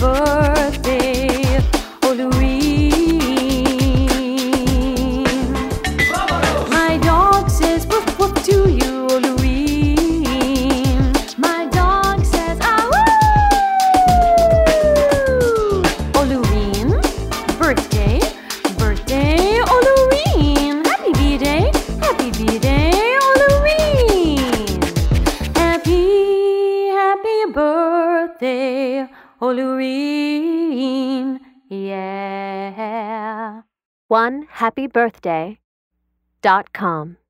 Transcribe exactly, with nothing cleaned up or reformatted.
birthday, Halloween. My dog says woof woof to you, Halloween. My dog says ah woo. Halloween, birthday, birthday, Halloween. Happy B-Day, happy B-Day, Halloween. Happy, happy birthday, Halloween, yeah. one happy birthday dot com